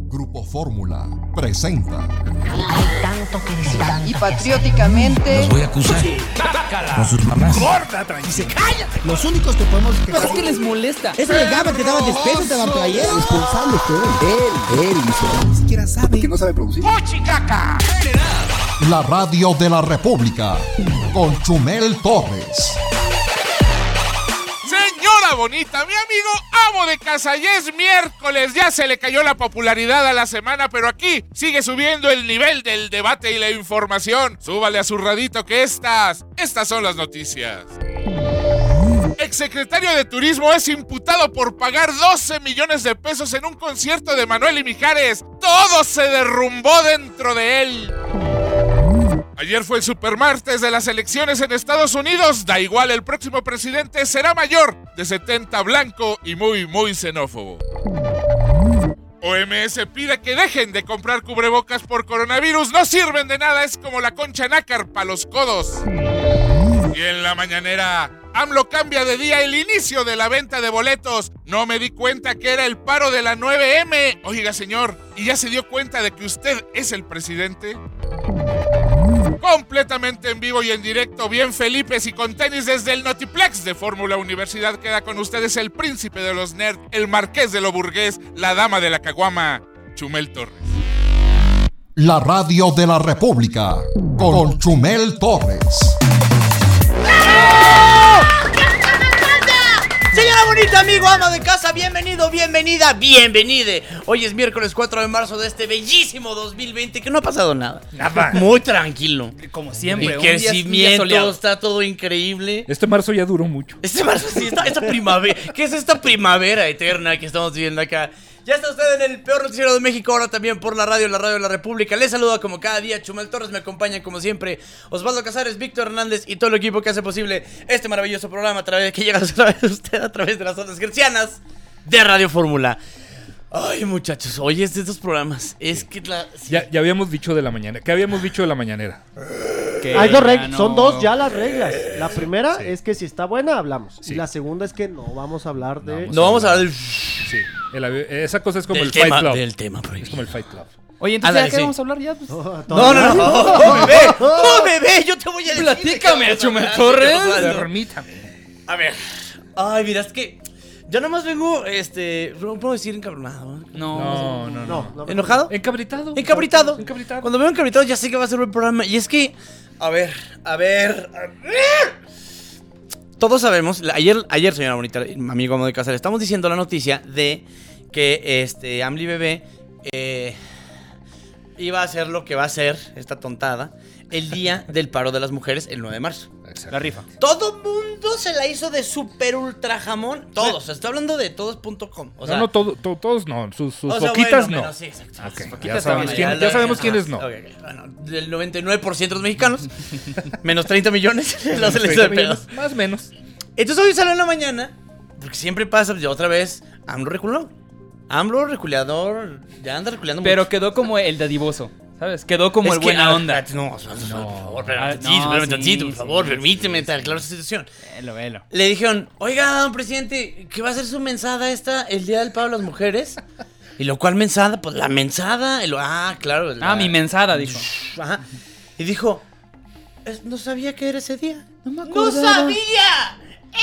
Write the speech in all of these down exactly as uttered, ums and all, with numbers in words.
Grupo Fórmula presenta. Hay tanto que decir. Y patrióticamente. Los voy a acusar. Con sus mamás. Gorda, dice, cállate. Los únicos que podemos quejar. Es que les molesta. Eso le daba, te daba despecho, te daba player. Responsable fue él. Él, él hizo. Ni siquiera sabe. ¿Por qué no sabe producir? ¡Fuchicaca! La radio de la República con Chumel Torres. Señora bonita, mi amigo amo de casa, ya es miércoles, ya se le cayó la popularidad a la semana, pero aquí sigue subiendo el nivel del debate y la información. Súbale a su radito que estas, estas son las noticias. Exsecretario de Turismo es imputado por pagar doce millones de pesos en un concierto de Manuel y Mijares. Todo se derrumbó dentro de él. Ayer fue el supermartes de las elecciones en Estados Unidos. Da igual, el próximo presidente será mayor de setenta, blanco y muy, muy xenófobo. O M S pide que dejen de comprar cubrebocas por coronavirus. No sirven de nada, es como la concha nácar para los codos. Y en la mañanera, AMLO cambia de día el inicio de la venta de boletos. No me di cuenta que era el paro de la nueve eme. Oiga, señor, ¿y ya se dio cuenta de que usted es el presidente? Completamente en vivo y en directo, bien Felipes y con tenis desde el Notiplex de Fórmula Universidad. Queda con ustedes el príncipe de los nerds, el marqués de lo burgués, la dama de la caguama, Chumel Torres. La radio de la República con Chumel Torres. Señora bonita, amigo, ama de casa, bienvenido, bienvenida, bienvenide. Hoy es miércoles cuatro de marzo de este bellísimo dos mil veinte, que no ha pasado nada. Nada. Muy tranquilo. Como siempre. El crecimiento, está todo increíble. Este marzo ya duró mucho. Este marzo, sí, esta, esta primavera. ¿Qué es esta primavera eterna que estamos viviendo acá? Ya está usted en el peor noticiero de México, ahora también por la radio, la radio de la República. Les saluda como cada día Chumel Torres, me acompañan como siempre Osvaldo Casares, Víctor Hernández y todo el equipo que hace posible este maravilloso programa a través que llega a través de usted a través de las ondas gercianas de Radio Fórmula. Ay, muchachos, oye, es de estos programas. Es que la... Sí. Ya, ya habíamos dicho de la mañana. ¿Qué habíamos dicho de la mañanera? Hay dos reglas, no... son dos ya las reglas. La primera sí. es que si está buena, hablamos. Sí. Y la segunda es que no vamos a hablar de... No, no vamos a hablar del... Sí, el, esa cosa es como del el tema, Fight Club. Del tema prohibido. Es como el Fight Club. Oye, entonces, Ándale, ¿ya qué sí. vamos a hablar ya? Pues... Oh, no, no, no, oh, oh, bebé, oh, bebé, yo te voy a decir. Platícame, Chumel Torres. Permítame. A ver. Ay, mira, es que yo nomás vengo, este, no puedo decir encabronado. No, no, no. No, no. ¿Enojado? Encabritado. Encabritado. Encabritado. Cuando veo encabritado ya sé que va a ser un programa. Y es que, a ver, a ver, a ver. Todos sabemos, ayer, ayer, señora bonita, amigo amo de casa, le estamos diciendo la noticia de que este Amli Bebé eh, iba a hacer lo que va a hacer, esta tontada, el día del paro de las mujeres, el nueve de marzo. Exacto. La rifa. Todo mundo se la hizo de super ultra jamón. Todos, estoy hablando de todos punto com. O sea, no, no, todo, todo, todos no. Sus, sus o sea, boquitas bueno, no. menos, sí, exacto. Okay, Sus ya boquitas sabemos, también, quién, ya ya lo- sabemos ajá, quiénes no. okay, okay. Bueno, del noventa y nueve por ciento de los mexicanos, menos treinta millones, no se les hizo de pedos. Más o menos. Entonces hoy salió en la mañana, porque siempre pasa, pues, otra vez, AMLO reculó. AMLO reculeador, ya anda reculeando Pero mucho. quedó como el dadivoso, ¿sabes? Quedó como Es el que, buena ah, onda. No, por favor, espérame Ah, tantito, no, espérame sí, tantito, por sí, favor, sí, permíteme sí. te aclaro esta situación. Velo, velo. Le dijeron, oiga, don presidente, ¿qué va a ser su mensada esta, el día del paro de las mujeres? Y lo cual mensada, pues la mensada. Y lo, ah, claro. La, Ah, mi mensada, dijo. Ajá. Y dijo, "Es- no sabía que era ese día. No me ¡No acordaba. sabía!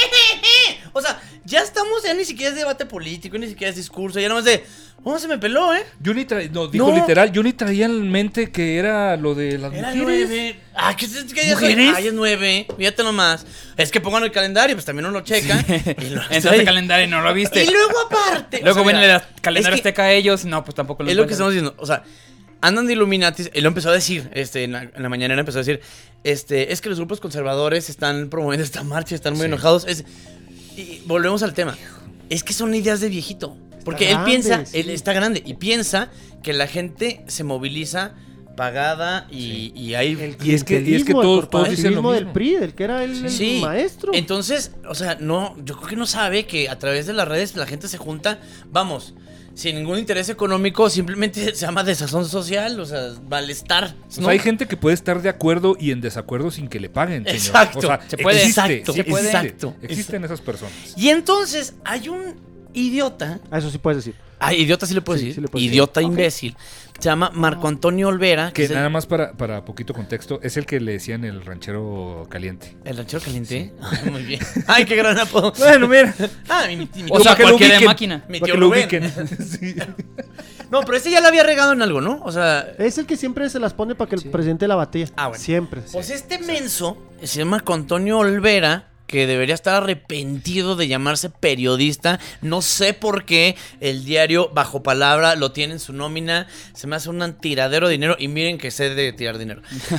O sea, ya estamos, ya ni siquiera es debate político, ni siquiera es discurso, ya nomás de, oh, se me peló, ¿eh? Yo ni traía, no, dijo No. literal, yo ni traía en mente que era lo de las Era mujeres. nueve. Ah, ¿qué es que ya ¿Mujeres? soy? Ah, ya es nueve. Fíjate nomás. Es que pongan el calendario, pues también uno lo checa. Y lo- Entraste al calendario y no lo viste. Y luego aparte. Luego o sea, viene mira, el calendario es que azteca a ellos. No, pues tampoco lo Es lo que encuentran. estamos diciendo. O sea, andan de Illuminatis. Él lo empezó a decir. Este, en la, en la mañanera empezó a decir. Este, es que los grupos conservadores están promoviendo esta marcha, están muy Sí. enojados. Es, y volvemos al tema. Es que son ideas de viejito. Porque Está él piensa, grande, sí. él está grande. Y piensa que la gente se moviliza pagada y, y hay. El Y es que- y es que clientelismo, todos- el todos dicen lo corporativismo del mismo. P R I, del que era el, el Sí. maestro. Entonces, o sea, no, yo creo que no sabe que a través de las redes la gente se junta, vamos, sin ningún interés económico, simplemente se llama desazón social, o sea, malestar. O sea, ¿no? hay gente que puede estar de acuerdo y en desacuerdo sin que le paguen, señor. Exacto. O sea, Se puede. existe, Exacto, existe, exacto. existen esas personas. Y entonces hay un idiota. Ah, eso sí puedes decir. Ah, idiota sí le puedo Sí, decir. sí le puedes idiota decir. imbécil. Se llama Marco Antonio Olvera. Que es el- nada más para, para poquito contexto, es el que le decían el ranchero caliente. ¿El ranchero caliente? Ay, muy bien. Ay, qué gran apodo. Bueno, mira. Ah, mi, mi, mi O tío- sea, que lo cualquier de ubiquen. máquina. mi Para tío que lo Rubén. ubiquen. Sí. No, pero ese ya la había regado en algo, ¿no? O sea... Es el que siempre se las pone para que el presidente la batalla. Ah, bueno. Siempre. Pues este menso se llama Marco Antonio Olvera, que debería estar arrepentido de llamarse periodista. No sé por qué el diario Bajo Palabra lo tiene en su nómina. Se me hace un tiradero de dinero. Y miren que sé de tirar dinero.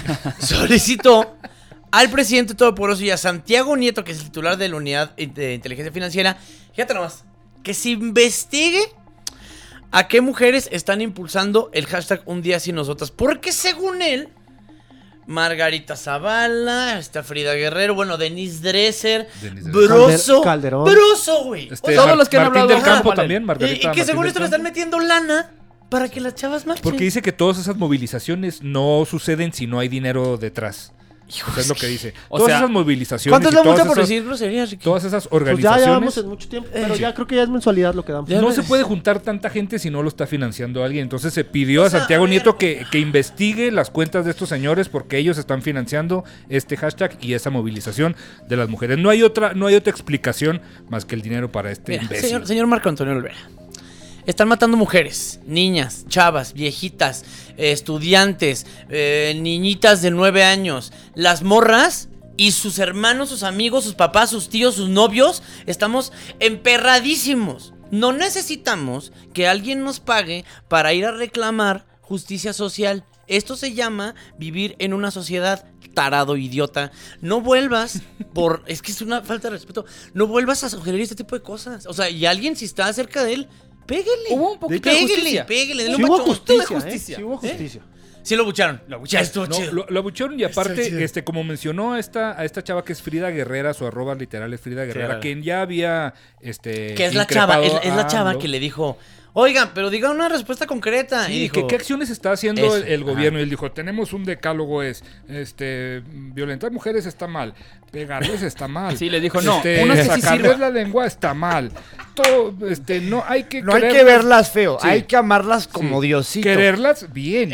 Solicitó al presidente todopoderoso y a Santiago Nieto, que es el titular de la Unidad de Inteligencia Financiera, fíjate nomás, que se investigue a qué mujeres están impulsando el hashtag Un Día Sin Nosotras. Porque según él, Margarita Zavala, está Frida Guerrero, bueno, Denise Dresser, Denise Dresser. Broso, Calderón. Broso, güey. Este, Todos Mar- los que han Martín hablado. del Campo Ajá, también, Y, Margarita y que Martín según del esto le Campo. están metiendo lana para que las chavas marchen. Porque dice que todas esas movilizaciones no suceden si no hay dinero detrás. Eso es lo que dice. O todas sea, esas movilizaciones ¿Cuánto es y la todas multa por esas, decir groserías, Ricky? todas esas Pues ya organizaciones llevamos en mucho tiempo, pero ya creo que ya es mensualidad lo que damos. Ya no ves. se puede juntar tanta gente si no lo está financiando alguien. Entonces se pidió a sea, Santiago a ver. Nieto que, que investigue las cuentas de estos señores porque ellos están financiando este hashtag y esa movilización de las mujeres. No hay otra, no hay otra explicación más que el dinero para este Mira, imbécil. señor, señor Marco Antonio Olvera. Están matando mujeres, niñas, chavas, viejitas, eh, estudiantes, eh, niñitas de nueve años. Las morras y sus hermanos, sus amigos, sus papás, sus tíos, sus novios. Estamos emperradísimos. No necesitamos que alguien nos pague para ir a reclamar justicia social. Esto se llama vivir en una sociedad, tarado idiota. No vuelvas por... Es que es una falta de respeto. No vuelvas a sugerir este tipo de cosas. O sea, y alguien si está cerca de él, pégale. Hubo un poquito de Pégale, justicia. pégale. denle Sí un hubo bachón. justicia, de ¿eh? justicia. Sí hubo justicia. Sí lo bucharon. Lo bucharon. Estuvo No, chido. lo, lo abuchearon y aparte, Está chido. este, como mencionó a esta, a esta chava que es Frida Guerrera, su arroba literal es Frida Guerrera, claro. quien ya había este Que es la chava, es, increpado es la a chava AMLO. que le dijo, oigan, pero diga una respuesta concreta. Sí, y dijo, que qué acciones está haciendo Eso, el, el ajá. gobierno. Y él dijo, tenemos un decálogo, es este violentar mujeres está mal, pegarles está mal. Sí, le dijo, no, este, uno que sí sacarles sirva. la lengua está mal. Todo, este, no hay que No hay que quererlas- verlas feo, Sí. hay que amarlas como Sí. Diosito. Quererlas bien.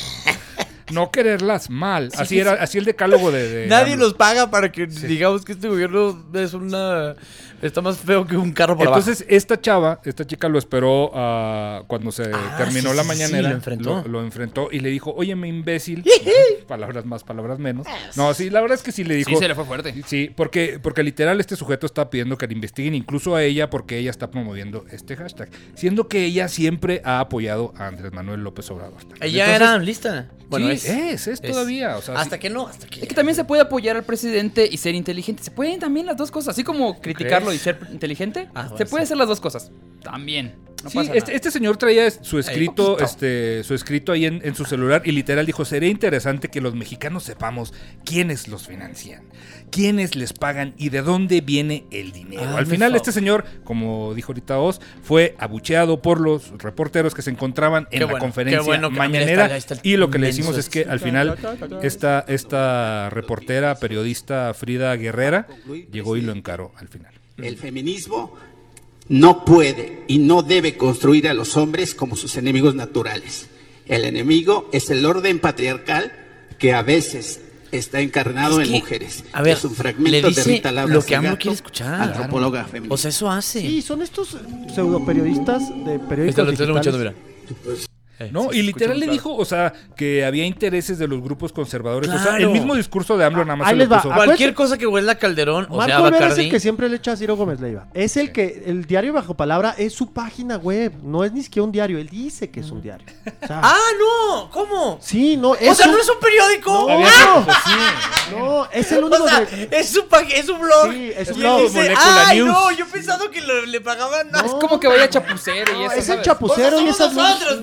No quererlas mal. Así era, así el decálogo de, de nadie AMLO. nos paga para que digamos que este gobierno es una... Está más feo que un carro por Entonces, esta chava, esta chica lo esperó ah, cuando se Ah, terminó sí, la sí, sí, mañanera. lo enfrentó. Lo, lo enfrentó y le dijo, óyeme, imbécil. Palabras más, palabras menos. No, sí, la verdad es que sí le dijo. Sí, se le fue fuerte. Sí, porque, porque literal este sujeto está pidiendo que le investiguen incluso a ella porque ella está promoviendo este hashtag. Siendo que ella siempre ha apoyado a Andrés Manuel López Obrador. Ella Entonces, era lista. Bueno, sí, es, es, todavía. O sea, hasta sí. que no, hasta que... Es que también se puede apoyar al presidente y ser inteligente. Se pueden también las dos cosas. Así como criticarlo crees? y ser inteligente, Ah, bueno, se puede sí. hacer las dos cosas. También. No Sí, pasa este, nada. este señor traía su escrito, poquito. este, su escrito ahí en, en su celular y literal dijo, sería interesante que los mexicanos sepamos quiénes los financian, quiénes les pagan y de dónde viene el dinero. Ah, Al me final fa- este señor, como dijo ahorita Oz, fue abucheado por los reporteros que se encontraban en Qué la bueno, conferencia qué bueno que- mira, mañanera ahí está el y lo que le menso decimos es este. que al final esta, esta reportera, periodista Frida Guerrera llegó y lo encaró al final. El feminismo no puede y no debe construir a los hombres como sus enemigos naturales. El enemigo es el orden patriarcal que a veces está encarnado Es en que, mujeres. a ver, es un le fragmento dice de Rita Laura lo que AMLO Segato, quiere escuchar. antropóloga feminista. O sea, eso hace. Sí, son estos pseudo periodistas de periódicos digitales. No, y literal le dijo, o sea, que había intereses de los grupos conservadores. O sea, Claro. el mismo discurso de AMLO nada más Ahí se les lo va. puso. Cualquier cosa que huela a Calderón, o sea, Marco Olvera es Bacardi. el que siempre le echa a Ciro Gómez Leiva. Es el que, el diario Bajo Palabra es su página web. No es ni siquiera un diario. Él dice que es un diario. O sea, ¡Ah, no! ¿Cómo? sí, no. O sea, un- ¿no es un periódico? No, ¡Ah! no, es el único O sea, de- es su, pag- es su blog. Sí, es su Y blog. él dice, Molecular ¡ay, News. no! Yo pensando que lo- le pagaban. No. Es como que vaya chapucero y eso, es el ¿sabes? chapucero O sea, y somos esas nosotros, pues, hombre.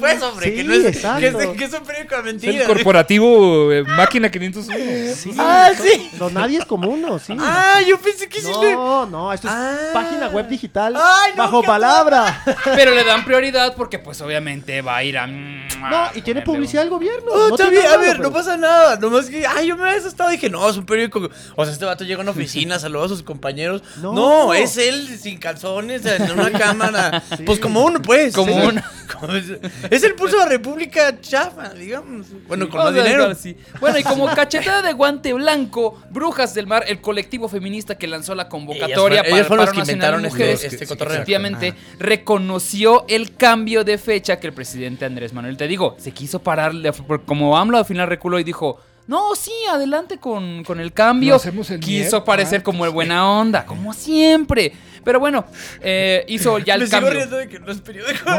Sí, que no es, exacto. que es, que es un periódico de Es mentiras. el corporativo eh, Máquina quinientos uno. Sí, Ah, son- sí. No, nadie es como uno, sí. Ah, yo pensé que sí le... No, no, esto es Ah. página web digital Ay, no, bajo qué palabra. Pero le dan prioridad porque pues obviamente va a ir a... No, y tiene ponerle publicidad del gobierno. Oh, no está tiene bien, a nada, ver, pero- no pasa nada. Nomás que, ay, yo me había asustado. Dije, no, es un periódico. O sea, este vato llega a una oficina, saluda a sus compañeros. No. No, es él sin calzones, en una cámara. Pues como uno, pues. Como Sí. uno. Como es, es el pulso de la República chafa, digamos. Bueno, con más Vamos a dinero. dejarlo así. Bueno, y como cachetada de guante blanco, Brujas del Mar, el colectivo feminista que lanzó la convocatoria Ellas fueron- para ellas fueron el los paro que nacional inventaron de este- mujeres, este cotorreo. efectivamente, reconoció el cambio de fecha que el presidente Andrés Manuel, te digo, se quiso parar, le- como AMLO al final reculó y dijo... No, sí, adelante con, con el cambio. Lo hacemos el Quiso mier- parecer ah, como el buena onda, como siempre. Pero bueno, eh, hizo ya el Me sigo cambio. riendo de que no es periódico.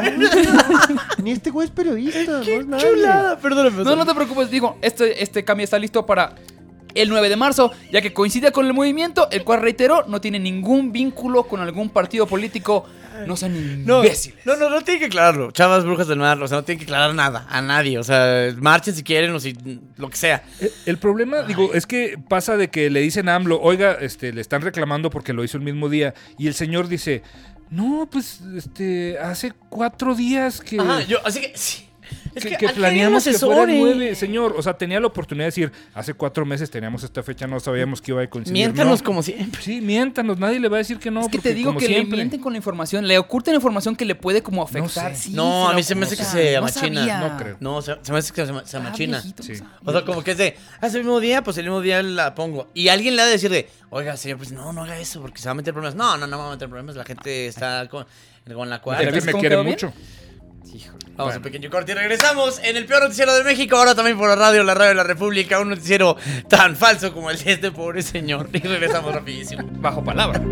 Ni este güey es periodista, no es nadie. Chulada, perdóname. No, no te preocupes, digo, este, este cambio está listo para el nueve de marzo, ya que coincide con el movimiento, el cual, reitero, no tiene ningún vínculo con algún partido político. No sean No, imbéciles. no, no, no tiene que aclararlo. Chavas, Brujas del Mar, o sea, no tiene que aclarar nada a nadie. O sea, marchen si quieren o si lo que sea. El, el problema, digo, es que pasa de que le dicen a AMLO, oiga, este, le están reclamando porque lo hizo el mismo día. Y el señor dice, no, pues, este, hace cuatro días que... Ajá, yo, así que sí. Es que, que, que al planeamos que final fuera el asesore. nueve, señor. O sea, tenía la oportunidad de decir, hace cuatro meses teníamos esta fecha, no sabíamos que iba a coincidir. Miéntanos no. como siempre. Sí, miéntanos, nadie le va a decir que no. Es que porque te digo como que siempre. le mienten con la información, le ocultan información que le puede como afectar. sé. Sí, No, a lo mí se me hace que ocultan. se No amachina. sabía. No creo. No, se, se me hace que se, se Ah, machina. viejito, Sí. pues, O sea, como que es de, hace el mismo día, pues el mismo día la pongo. Y alguien le ha de decir de, oiga, señor, pues no, no haga eso porque se va a meter problemas. No, no, no va a meter problemas. La gente está con, con la La cuarta. gente me ¿Cómo quiere quedó bien? mucho. Vamos a un pequeño corte y regresamos en el peor noticiero de México. Ahora también por la radio, la radio de la República. Un noticiero tan falso como el de este pobre señor. Y regresamos rapidísimo. Bajo palabra.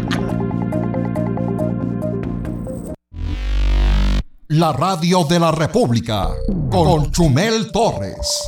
La radio de la República con Chumel Torres.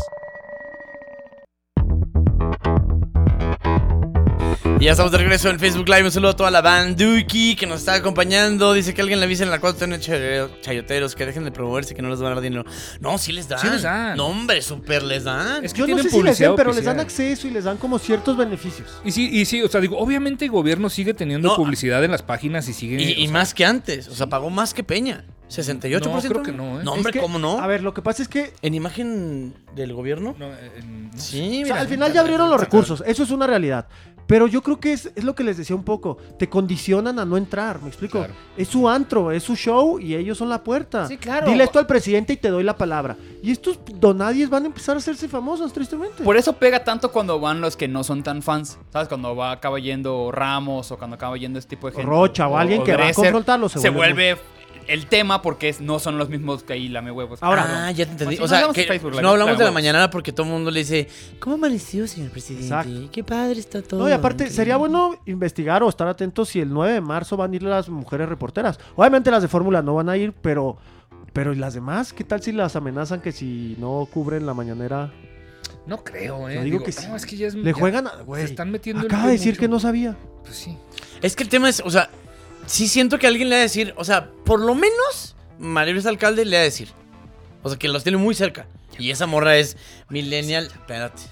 Y ya estamos de regreso en Facebook Live. Un saludo a toda la banduki que nos está acompañando. Dice que alguien le avisa en la cuarta en chayoteros que dejen de promoverse, que no les van a dar dinero. No, sí les dan. Sí les dan. No, hombre, súper les dan. Es que Yo no tienen sé si les publicidad den, pero les dan oficial. acceso y les dan como ciertos beneficios. Y sí, y sí, o sea, digo, obviamente el gobierno sigue teniendo No. publicidad en las páginas y sigue... Y, o y sea, más que antes. O sea, pagó más que Peña. sesenta y ocho por ciento. No, creo que no, ¿eh? No, Es hombre, que, ¿cómo no? A ver, lo que pasa es que ¿En imagen del gobierno? no, en- no sé. Sí, o sea, mira. al final ya abrieron los recursos, eso es una realidad. Pero yo creo que es, es lo que les decía un poco, te condicionan a no entrar, ¿me explico? Claro. Es su antro, es su show y ellos son la puerta. Sí, claro. Dile esto al presidente y te doy la palabra. Y estos donadies van a empezar a hacerse famosos, tristemente. Por eso pega tanto cuando van los que no son tan fans. ¿Sabes? Cuando va acaba yendo Ramos o cuando acaba yendo este tipo de gente. Rocha o alguien que va a Dresser, confrontarlo, se Se, vuelve vuelve el tema porque es- no son los mismos que ahí lame huevos. Ahora, Ah, ya te entendí. Pues O sí, sea, no hablamos que de Facebook Live, no hablamos de la huevos. mañana porque todo el mundo le dice, ¿cómo amaneció, señor presidente? Exacto. Qué padre está todo. No, y aparte, increíble". sería bueno investigar o estar atentos si el nueve de marzo van a ir las mujeres reporteras. Obviamente las de Fórmula no van a ir, pero pero ¿y las demás? ¿Qué tal si las amenazan que si no cubren la mañanera? No creo, ¿eh? Yo digo que sí. no, es que ya es... Le ya juegan a... güey, se están metiendo... el acaba de pie decir mucho. que no sabía. Pues sí. Es que el tema es, o sea, sí siento que alguien le va a decir, o sea, por lo menos María Luisa Alcalde le va a decir. O sea, que los tiene muy cerca. Y esa morra es millennial, espérate.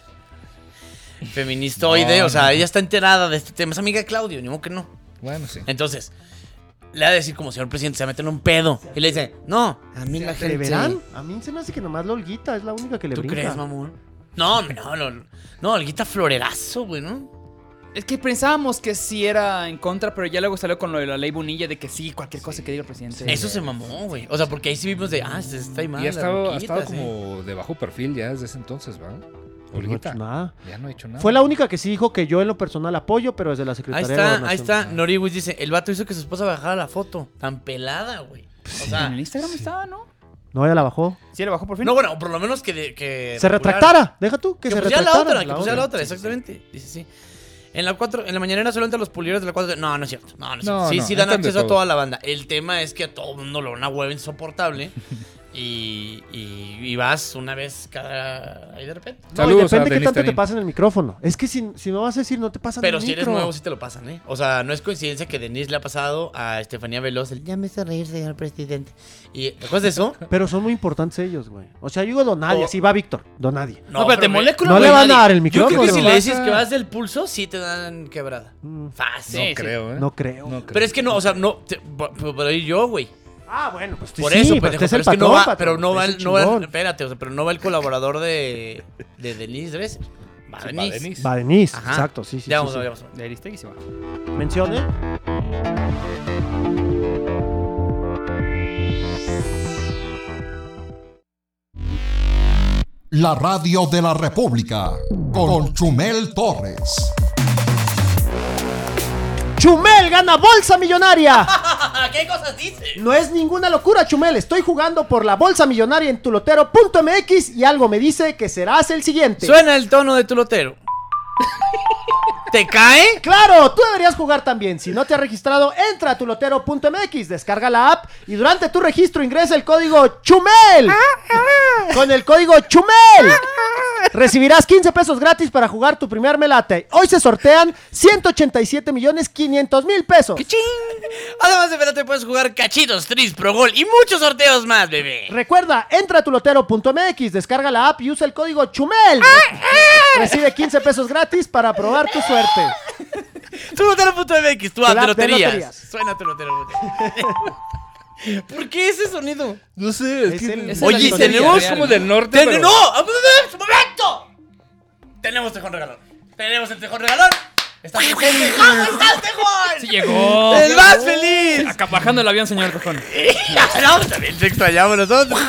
Feministoide, No, o sea, no. ella está enterada de este tema. Es amiga de Claudio, ni modo que no. Bueno, sí. Entonces, le va a decir como señor presidente, se va a meter en un pedo. Y le dice, no, a mí la ¿Se gente... verán? A mí se me hace que nomás la Olguita es la única que le ¿Tú brinca. crees, mamón? No, no, no. No, Olguita florerazo, güey, ¿no? Es que pensábamos que sí era en contra, pero ya luego salió con lo de la ley Bonilla de que sí, cualquier cosa que diga el presidente. Eso se mamó, güey. O sea, porque ahí sí vimos de, ah, se está ahí mal. Y ha la estado, ha Olguita, estado sí. como de bajo perfil ya desde ese entonces, ¿va? No ha Olguita. hecho nada. Ya no ha hecho nada. Fue la única que sí dijo que yo en lo personal apoyo, pero desde la Ahí Secretaría de está, ahí Gobernación. está. Noriwis dice, el vato hizo que su esposa bajara la foto. Tan pelada, güey. O sea, En el Instagram estaba, ¿no? No, ella la bajó. Sí, le bajó por fin. no, bueno, por lo menos que... de- que Se regular- retractara. Deja tú, que, Que, se pusiera retractara. la otra, que pusiera la otra, exactamente. Dice, sí. En la cuatro, en la mañanera solamente a los pulidores de la cuatro. No, no es cierto. No, no es cierto. No, Sí, no, sí dan entran de acceso a todo. toda la banda. El tema es que a todo el mundo le da una hueva insoportable Y, y, y vas una vez cada... ahí de repente. No, y Saludos a depende qué Denis tanto te Tarín. pasen el micrófono. Es que si, si no vas a decir, no te pasan Pero el si eres micro. nuevo, sí te lo pasan, ¿eh? O sea, no es coincidencia que Denise le ha pasado a Estefanía Veloz el ya me hizo reír, señor presidente. Y después de eso... Pero son muy importantes ellos, güey. O sea, yo digo don nadie, O- así va Víctor, don nadie. No, pero te molécula no güey, le van a nadie. dar el Yo micrófono. creo que si le Vas dices a- que vas del pulso, sí te dan quebrada. Fácil. No creo, ¿eh? No creo. No creo. Pero es que no, o sea, no... Te, pero ir yo, güey. Ah, bueno, pues Por sí, eso, pero pendejo, este es pero el es que no patrón, va, patrón, pero no va, es el, el no va, chingón. espérate, o sea, pero no va el colaborador de, de Denise Dresser. Va Sí, va Denise. Denise. Va Denise, Ajá. exacto, sí, sí. Ya sí, vamos, sí. ya vamos. De Aristegui se va. Mencione. La radio de la República con Chumel Torres. ¡Chumel gana bolsa millonaria! ¿Qué cosas dice? No es ninguna locura, Chumel. Estoy jugando por la bolsa millonaria en tulotero punto m x y algo me dice que serás el siguiente. Suena el tono de tu lotero. ¿Te cae? Claro, tú deberías jugar también. Si no te has registrado, entra a tulotero punto m x, descarga la app y durante tu registro ingresa el código CHUMEL. Con el código CHUMEL recibirás quince pesos gratis para jugar tu primer melate. Hoy se sortean ciento ochenta y siete millones quinientos mil pesos. ¡Qué ching! Además de Melate puedes jugar cachitos, tris, pro gol y muchos sorteos más, bebé. Recuerda, entra a tulotero punto m x, descarga la app y usa el código CHUMEL. Recibe quince pesos gratis para probar tu suerte. tulotero punto m x, tu app La de app de loterías. loterías. Suena tulotero. ¿Por qué ese sonido? No sé, es, Es que... el- es Oye, la tenemos lotería como real. del norte, Ten- pero... ¡No! ¡Un momento! Tenemos tejón regalón. Tenemos el tejón regalón. ¿Está presente? ¿Cómo está el tejón? Sí llegó. ¡El más feliz! Acá bajando el avión, señor Tejón. No, también te extrañamos nosotros.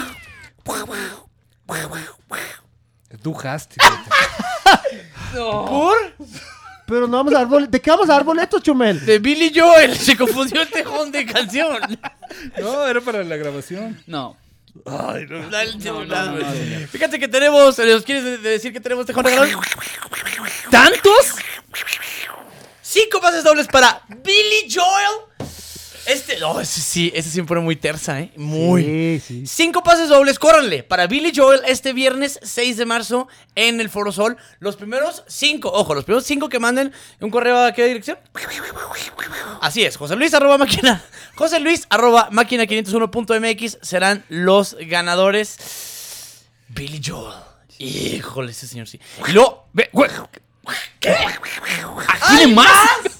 Tú haste. ¿Por? Pero no vamos a dar boletos. ¿De qué vamos a dar boletos, Chumel? De Billy Joel. Se confundió el tejón de canción. No, era para la grabación. No. Ay, no. Dale, No, dale. no, no, no. Fíjate que tenemos. ¿Nos quieres de- de decir que tenemos tejón regalón? ¿Tantos? Cinco pases dobles para Billy Joel. Este. No, ese sí, ese sí me pone muy tersa, ¿eh? Muy. Sí, sí. Cinco pases dobles, córranle, para Billy Joel este viernes seis de marzo en el Foro Sol. Los primeros cinco, ojo, los primeros cinco que manden un correo a qué dirección. Así es, José Luis arroba máquina. José Luis arroba máquina quinientos uno punto m x serán los ganadores. Billy Joel. Híjole, ese señor sí. Y luego. Ve, güey. ¿Qué? ¿Tiene más?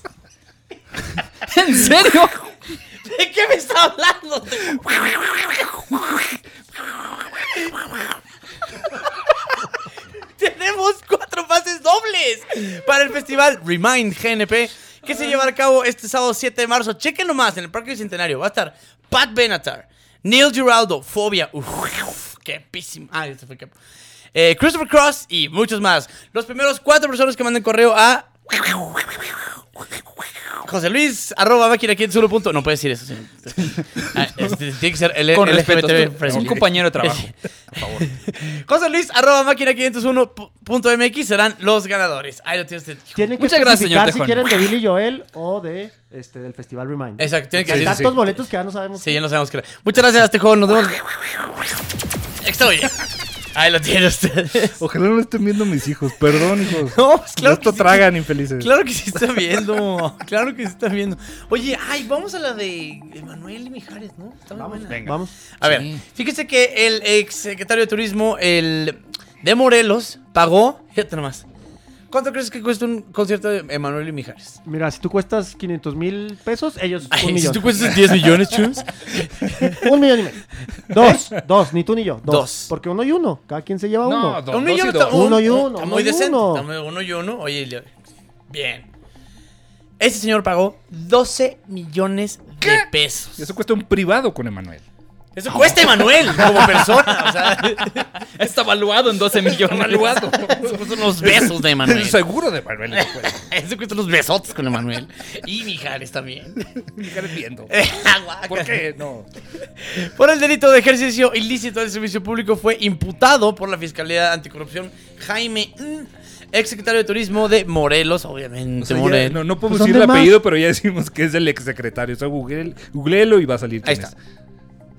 ¿En serio? ¿De qué me está hablando? Tenemos cuatro pases dobles para el festival Remind G N P que se llevará a cabo este sábado siete de marzo. Chequen nomás en el Parque Bicentenario. Va a estar Pat Benatar, Neil Giraldo, Fobia. Uf, qué písimo. Ah, este fue el que... Eh, Christopher Cross y muchos más. Los primeros cuatro personas que manden correo a José Luis, arroba máquina quinientos uno punto. No puede decir eso, señor. Ah, este, tiene que ser el Con el respeto, L G B T tú- friendly. un compañero de trabajo. Por favor. José Luis, arroba máquina quinientos uno punto m x serán los ganadores. Ahí lo tienes. Tienen que Muchas gracias, señor especificar si Tejón. quieren de Billy Joel o de este del Festival Remind. Exacto, tienen que Hay decir. tantos boletos que ya no sabemos. Sí, ya no sabemos qué era. Muchas gracias, Tejón. Nos vemos. Estoy. Ahí lo tiene usted. Ojalá no lo estén viendo mis hijos. Perdón, hijos. No, pues claro Esto que sí. tragan infelices. Claro que sí está viendo. Claro que sí está viendo. Oye, ay, vamos a la de Emanuel y Mijares, ¿no? Está muy buena. Venga. Vamos. A ver, fíjese que el ex secretario de Turismo, el de Morelos, pagó. Fíjate nomás. ¿Cuánto crees que cuesta un concierto de Emanuel y Mijares? Mira, si tú cuestas quinientos mil pesos, ellos Ay, un si millón. tú cuestas diez millones, Chuns. Un millón y medio. Dos, dos, ni tú ni yo. Dos. Dos. Porque uno y uno. Cada quien se lleva No, uno. dos, Un dos millón y está, dos. un- Uno y un- uno, Está uno muy y decente. uno. Está muy- uno y uno. Oye, le- bien. Ese señor pagó doce millones de pesos. Y eso cuesta un privado con Emanuel. Eso cuesta Emanuel como persona. O sea, Está valuado en doce millones. Valuado. eso cuesta unos besos de Emanuel. El seguro de Emanuel. Eso cuesta unos besotes con Emanuel. Y Mijares también. Mijares viendo. Guácala. ¿Por qué? No. Por el delito de ejercicio ilícito del servicio público fue imputado por la Fiscalía Anticorrupción Jaime, mm, ex secretario de Turismo de Morelos, obviamente. O sea, ya Morelos. no, no podemos Pues, decir el ¿dónde más? apellido, pero ya decimos que es el exsecretario. O sea, google, googleelo y va a salir Ahí quién está.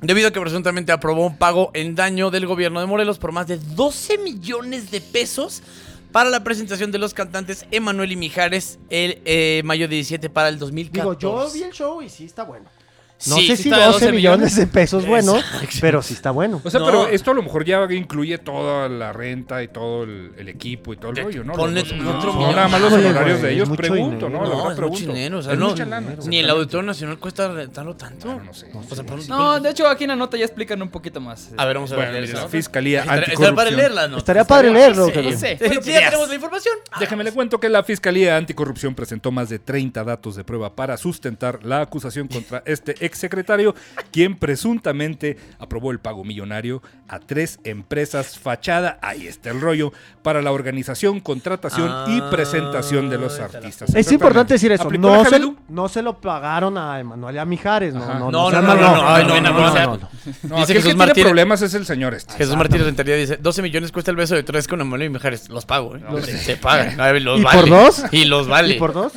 debido a que presuntamente aprobó un pago en daño del gobierno de Morelos por más de doce millones de pesos para la presentación de los cantantes Emanuel y Mijares el eh, mayo diecisiete para el dos mil catorce. Digo, yo vi el show y sí está bueno. No Sí, sé sí si está de doce doce millones de pesos, bueno, Exacto. pero sí está bueno. O sea, No. pero esto a lo mejor ya incluye toda la renta y todo el, el equipo y todo el De- rollo, ¿no? ponle Los- otro no, millón. nada más los Híjole, honorarios güey, de ellos, mucho pregunto, dinero. ¿no? La No, verdad es mucho pregunto. dinero, o sea, Es no, mucha lana, ni el exactamente. Auditorio Nacional cuesta rentarlo tanto. Bueno, no sé. O sea, por- No, de hecho, aquí en la nota ya explican un poquito más. A ver, vamos a ver. Bueno, leer la esa. Fiscalía Estaría- Estaría Anticorrupción. para leerla, ¿no? Estaría padre leerlo. Sí, pero- sí. Sí, Bueno, ya ideas. tenemos la información. Déjeme le cuento que la Fiscalía Anticorrupción presentó más de treinta datos de prueba para sustentar la acusación contra este exsecretario, quien presuntamente aprobó el pago millonario a tres empresas fachada, ahí está el rollo, para la organización, contratación y Ah, presentación de los te la- artistas. Es importante decir eso. ¿Aplicó No la se, Javelú? no se lo pagaron a Emanuel y a Mijares. No, Ajá. no, No, sean no, no, mal- no, ay, no, no, no, o sea, No, Dice aquí el que Jesús tiene Martínez- problemas es el señor este. Jesús Martínez Rentería dice, doce millones cuesta el beso de tres con Emanuel y Mijares. Los pago, ¿eh? Los- Se pagan. A ver, los ¿Y vale. por dos? Y los vale. ¿Y por dos?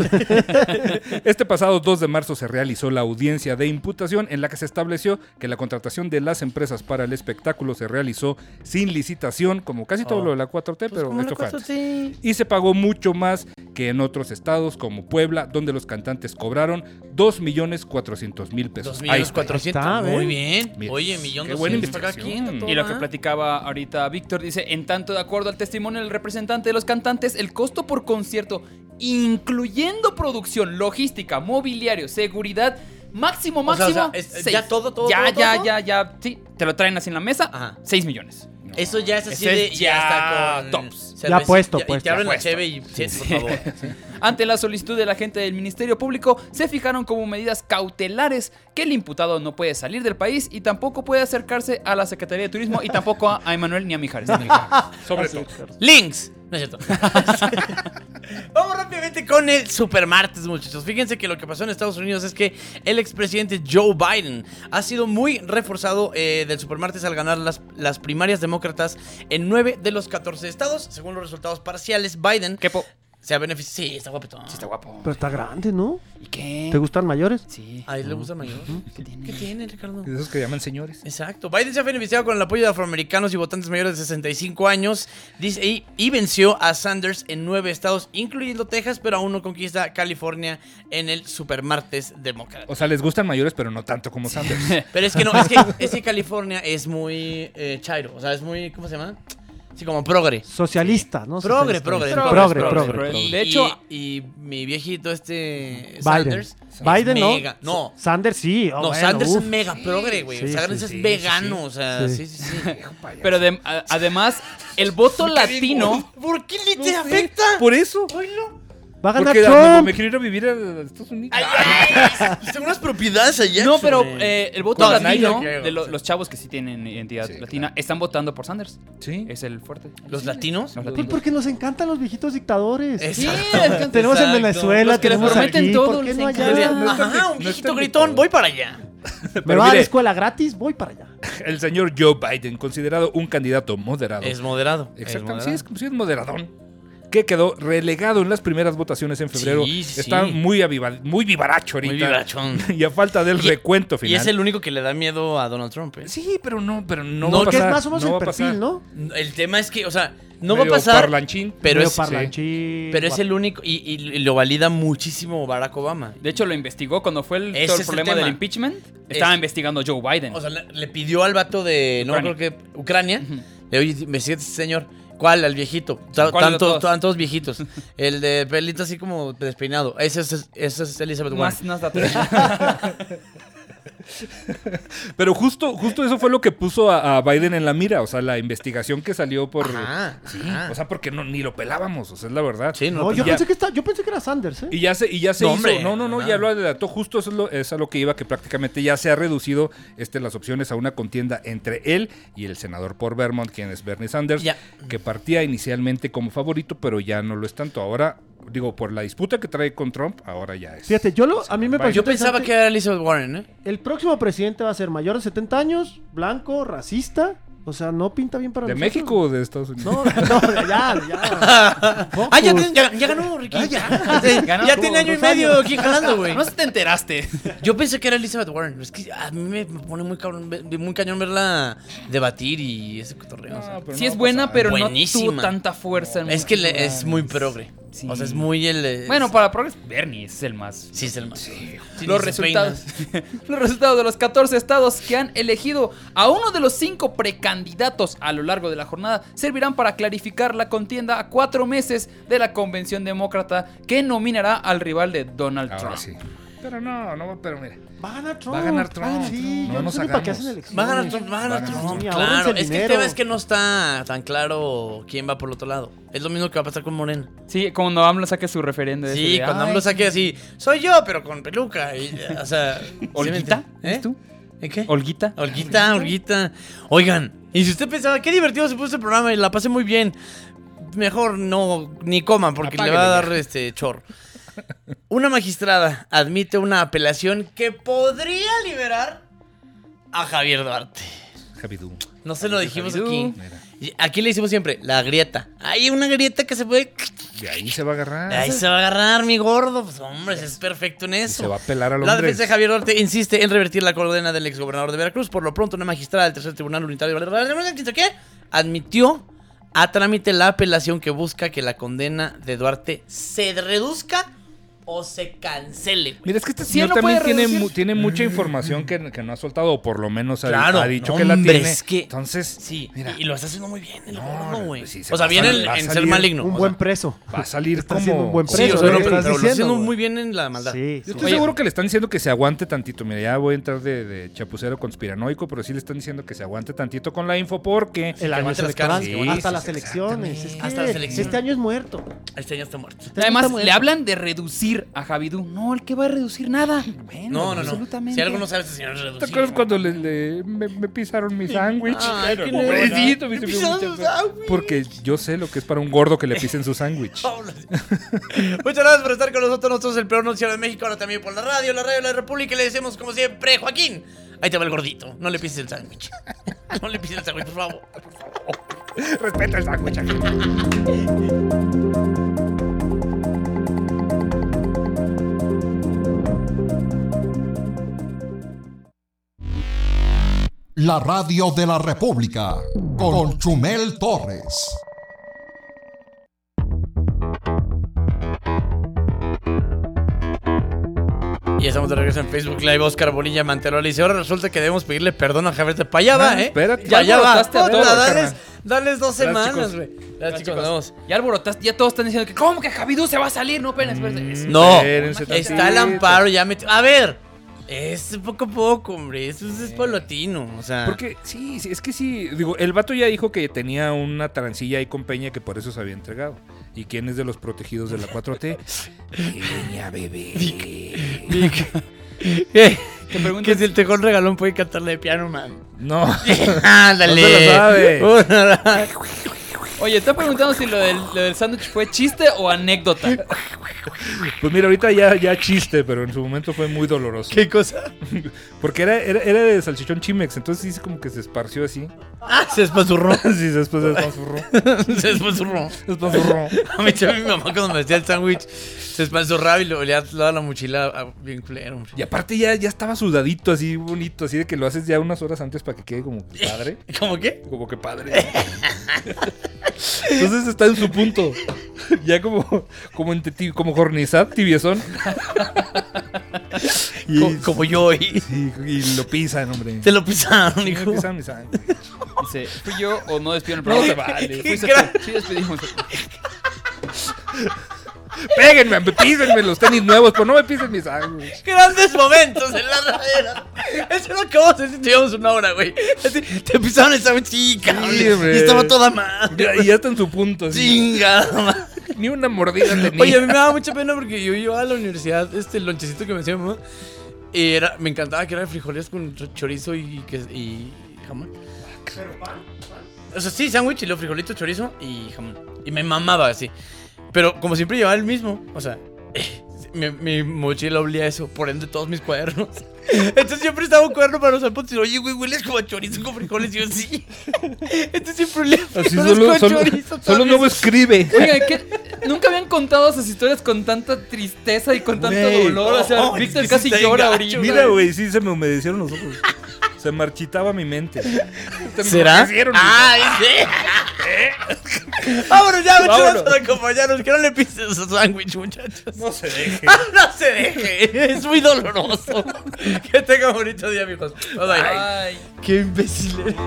Este pasado dos de marzo se realizó la audiencia de imputación en la que se estableció que la contratación de las empresas para el espectáculo se realizó sin licitación, como casi todo Oh. lo de la cuatro T, Pues pero como esto la fue cuatro antes. T. Y se pagó mucho más que en otros estados como Puebla, donde los cantantes cobraron dos millones cuatrocientos mil pesos. Dos Ahí millones está. cuatrocientos. Ahí está, Muy ¿ven? bien. Mira, Oye, millón qué buena doscientos para aquí. investigación. está Y lo que toda. platicaba ahorita Víctor dice, en tanto de acuerdo al testimonio del representante de los cantantes, el costo por concierto, incluyendo producción, logística, mobiliario, seguridad, máximo, O sea, o máximo, sea, es- seis. ¿ya todo, todo, Ya, todo, ya, todo? ya, ya, sí, te lo traen así en la mesa, Ajá. seis millones. Eso ya es así Ese de. es Ya, ya está con. tops. cerveza- Ya puesto, y puesto. te abren Ya la cheve y. Sí, por favor. Ante la solicitud de la gente del Ministerio Público, se fijaron como medidas cautelares que el imputado no puede salir del país y tampoco puede acercarse a la Secretaría de Turismo y tampoco a, a Emanuel ni a Mijares. Sobre todo. Links. No es cierto. Vamos rápidamente con el Supermartes, muchachos. Fíjense que lo que pasó en Estados Unidos es que el expresidente Joe Biden ha sido muy reforzado eh, del Supermartes al ganar las, las primarias demócratas en nueve de los catorce estados. Según los resultados parciales, Biden ¿Qué po? se ha beneficiado. Sí, está guapetón. Sí, está guapo. Pero está grande, ¿no? ¿Y qué? ¿Te gustan mayores? Sí. ¿A él le gusta mayor? ¿Qué tiene? ¿Qué tiene, Ricardo? De esos que llaman señores. Exacto. Biden se ha beneficiado con el apoyo de afroamericanos y votantes mayores de sesenta y cinco años dice, y, y venció a Sanders en nueve estados, incluyendo Texas, pero aún no conquista California en el Supermartes demócrata. O sea, les gustan mayores, pero no tanto como Sanders. Pero es que no, es que, es que California es muy eh, chairo, o sea, es muy, ¿cómo se llama? Sí, como progre. Socialista, ¿no? Progre, Socialista. progre. Progre, progre, progre. progre. Y, De hecho- y, y mi viejito este Biden. Sanders. es Biden, ¿no? mega- No. Sanders sí. oh, No, bueno, Sanders uf. es mega progre, güey. Sí, Sanders sí, es sí, vegano, sí, o sea, sí. sí, sí, sí. Pero de- a- además, el voto latino... ¿Por qué le te afecta? Por eso. Va a ganar Porque Trump. me quiero ir a vivir a Estados Unidos. Tengo unas propiedades allá. No, pero güey. eh, el voto No, latino, nadie- de lo- los chavos que sí tienen identidad Sí, latina, están votando por Sanders. Sí. Es el fuerte. ¿Los latinos? Los Pues latinos. porque nos encantan los viejitos dictadores. Exacto. Tenemos en Exacto. Venezuela, Los que les tenemos prometen aquí. todo, ¿Por qué les no encanta. allá? No es tan- Ajá, un no es viejito tan gritón, dictador. voy para allá. Me Pero va a la mire, escuela gratis, voy para allá. el señor Joe Biden, considerado un candidato moderado. Es moderado. Exactamente, sí, es, sí es moderadón. Que quedó relegado en las primeras votaciones en febrero. Sí, sí, Está sí. muy, aviva- muy vivaracho ahorita. Muy vivarachón. Y a falta del Y- recuento final. Y es el único que le da miedo a Donald Trump, ¿eh? Sí, pero no, pero no, No, va a Que es pasar. más o menos no el va a pasar. perfil, ¿no? El tema es que, o sea, no Medio va a pasar, parlanchín. pero Medio es, parlanchín, pero es guapo. el único, y, y- y lo valida muchísimo Barack Obama. De hecho, lo investigó cuando fue el, Ese todo el es el problema tema. del impeachment. Estaba Es- investigando Joe Biden. O sea, le, le pidió al vato de, no Ucrania. creo que, Ucrania, le oye, me sigue este señor. ¿Cuál? Al viejito. Ta- ¿Cuál de Tantos, todos? tan todos viejitos. El de pelito así como despeinado. Ese es, ese es Elizabeth más, Warren. más datos. Pero justo, justo eso fue lo que puso a, a Biden en la mira. O sea, la investigación que salió por. Ajá, sí, ajá. o sea, porque no, ni lo pelábamos. O sea, es la verdad. Sí, no, No, yo ya- pensé que está, yo pensé que era Sanders, ¿eh? Y ya se, y ya se No, hizo. hombre, no, no, no, no. ya lo adelantó. Justo eso es, lo, es a lo que iba, que prácticamente ya se ha reducido este, las opciones a una contienda entre él y el senador por Vermont, quien es Bernie Sanders, Ya. que partía inicialmente como favorito, pero ya no lo es tanto. Ahora, digo, por la disputa que trae con Trump, ahora ya es. Fíjate, yo lo, a mí me pareció Yo pensaba interesante. que era Elizabeth Warren, ¿eh? El próximo presidente va a ser mayor de setenta años, blanco, racista O sea, no pinta bien para ¿De nosotros. México o de Estados Unidos? No, no, ya, ya. Ah, ya, ya, ya ganó, Ricky. Ah, ya. Sí, Ganó ya como tiene año y dos medio años. aquí jalando, güey. No sé si te enteraste. Yo pensé que era Elizabeth Warren. Es que a mí me pone muy cabrón, muy cañón verla debatir y ese cotorreo. O sea. Sí es buena, pero no Buenísima. tuvo tanta fuerza. En Es que le- muchos es muy lugares. progre. Sí. O sea, es muy el. es- Bueno, para progres, Bernie es el más. Sí, es el más. Sí, Los ni se resultados, los resultados de los catorce estados que han elegido a uno de los cinco precandidatos a lo largo de la jornada servirán para clarificar la contienda a cuatro meses de la convención demócrata que nominará al rival de Donald Ahora Trump. sí. Pero no, no, pero mira. Va a ganar Trump. Va a ganar Trump. Sí, No yo no nos sé ni para qué hagamos. hacen elecciones. Va a ganar Trump, va a ganar Va a ganar Trump. Trump. Claro, Ahórrense el es que el dinero. tema es que no está tan claro quién va por el otro lado. Es lo mismo que va a pasar con Morena. Sí, cuando AMLO saque su referendo. ese Sí, de, cuando "Ay, AMLO saque así, soy yo, pero con peluca. Y, o sea, ¿Olguita? ¿eh? ¿Eres tú? ¿En qué? ¿Olguita? Olguita, Olguita. Oigan, y si usted pensaba, qué divertido se puso este programa y la pasé muy bien, mejor no, ni coman porque le va a dar este chorro. Una magistrada admite una apelación que podría liberar a Javier Duarte. Javidú. No se lo dijimos Javidú. aquí. Mira. Y aquí le decimos siempre, la grieta. Hay una grieta que se puede... De ahí se va a agarrar. Ahí se va a agarrar, mi gordo. Pues hombre, es perfecto en eso. Se va a pelar al La hombre. defensa de Javier Duarte insiste en revertir la condena del exgobernador de Veracruz. Por lo pronto, una magistrada del tercer tribunal unitario de ¿qué? admitió a trámite la apelación que busca que la condena de Duarte se reduzca o se cancele. güey. Mira, es que este Si él señor no también puede tiene, reducir- mu- tiene mucha información que, que no ha soltado, o por lo menos ha, Claro, ha dicho no, que la hombre, tiene. es que- Entonces, Sí, mira, y, y lo está haciendo muy bien el No, gordo, güey. pues sí, se o sea, va a viene salir- en, va a en ser salir maligno. Un o buen sea, preso. va a salir Está como... haciendo un buen como- Sí, o preso, sea, lo no, que pero, estás pero lo está diciendo, haciendo güey. muy bien en la maldad. Sí, Yo sí. estoy Oye. seguro que le están diciendo que se aguante tantito. Mira, ya voy a entrar de, de chapucero conspiranoico, pero sí le están diciendo que se aguante tantito con la info porque... El año aguante las electoral, caras, que aguante. hasta Sí, las sí, elecciones. Es que Hasta las elecciones. Este año es muerto. Este año está muerto. Este año Además, está muerto. le hablan de reducir a Javidú. No, el que va a reducir nada. Bueno, No, no, no. absolutamente. Si algo no sabe este señor es ¿Te reducir. acuerdas cuando le, le- me, me pisaron mi sándwich? Ay, qué Pobrecito, nervio. me Me dio pisaron mucha su pena. sándwich. Porque yo sé lo que es para un gordo que le pisen su sándwich. Muchas gracias por estar con nosotros. Nosotros el peor noticiero de México, ahora también por la radio, la radio de la República. Y le decimos como siempre, Joaquín, ahí te va el gordito. No le pises el sándwich. No le pises el sándwich, por favor. Respeta el sándwich. La radio de la República con Chumel Torres. Y estamos de regreso en Facebook Live. Oscar Bonilla Manterola dice: ahora resulta que debemos pedirle perdón a Javier de para allá va, Ah, ¿eh? espérate. Ya, ya va. alborotaste a Puta, todos, dales, carnal. dales dos Gracias, semanas, chicos. güey. Gracias, chicos. Nos vemos. Ya alborotaste, ya todos están diciendo que ¿cómo que Javidú se va a salir? No, esperen, esperen. No, Espérense está el tantito. amparo ya metido. A ver, es poco a poco, hombre. Eso es, es paulatino. O sea, Porque sí, sí, es que sí. Digo, el vato ya dijo que tenía una trancilla ahí con Peña que por eso se había entregado. ¿Y quién es de los protegidos de la cuatro T? Peña, bebé. ¿qué? Te preguntas- Que si el tejón regalón puede cantarle de piano, man. No. Ándale. No se lo sabe. Oye, está preguntando si lo del, lo del sándwich fue chiste o anécdota. Pues mira, ahorita ya, ya chiste, pero en su momento fue muy doloroso. ¿Qué cosa? Porque era, era, era de salchichón Chimex, entonces sí como que se esparció así. Ah, se espazurró. Sí, después se espanzurró. Se espazurró. Se espanzurró. A mí también mi mamá cuando me hacía el sándwich se espazurraba y le olía toda la mochila ah, bien culero, hombre. Y aparte ya, ya estaba sudadito, así bonito, así de que lo haces ya unas horas antes para que quede como padre. ¿Cómo qué? Como que padre. Entonces está en su punto. Ya como, como, en teti- como jornizat, tibiezón. Y, Co- Como yo hoy. sí, y lo pisan, hombre. Te lo pisaron, Sí, hijo. me pisan mi sangre. Dice, ¿fui yo o no despidieron el No programa? te vale. Qué Fuiste gran- tú. Sí, despedimos. Péguenme, me písenme los tenis nuevos, pero no me pisen mi sangre. Grandes momentos en la radio. Eso es lo que vamos a decir si llevamos una hora, güey. Así, te pisaron el sándwich, sí, cabrón. Sí, hombre. Y estaba toda mal. Ya- Y ya está en su punto. Así. Chingada, madre. Ni una mordida tenía. Oye, a mí me daba mucha pena porque yo iba a la universidad, este lonchecito que me hacía mamá. Y era, me encantaba que era de frijoles con chorizo y, que- y jamón. O sea, sí, sándwich y luego frijolito, chorizo y jamón. Y me mamaba así. Pero como siempre llevaba el mismo, o sea, mi, mi mochila olía a eso, por ende todos mis cuadernos. Entonces siempre estaba un cuaderno para los zapatos y oye, güey, hueles como a chorizo con frijoles. Y yo, sí. Entonces siempre olía a Así frijoles solo, con solo, chorizo. solo no escribe. Oigan, ¿qué? Nunca habían contado esas historias con tanta tristeza y con tanto Güey, dolor. O sea, no, Víctor es que casi está llora gacho, ahorita. Mira, güey, sí se me humedecieron los ojos. Se marchitaba mi mente. ¿Será? ¡Ay, sí! Vámonos ya, muchachos, Vámonos. para acompañarnos. Que no le pises su sándwich, muchachos. No se deje. No se deje. Es muy doloroso. Que tenga un bonito día, amigos. Bye bye. Ay. Qué imbécil eres.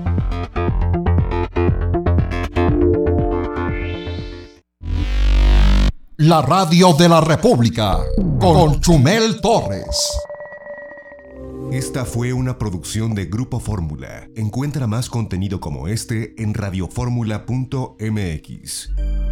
La radio de la República con Chumel Torres. Esta fue una producción de Grupo Fórmula. Encuentra más contenido como este en radioformula punto m x.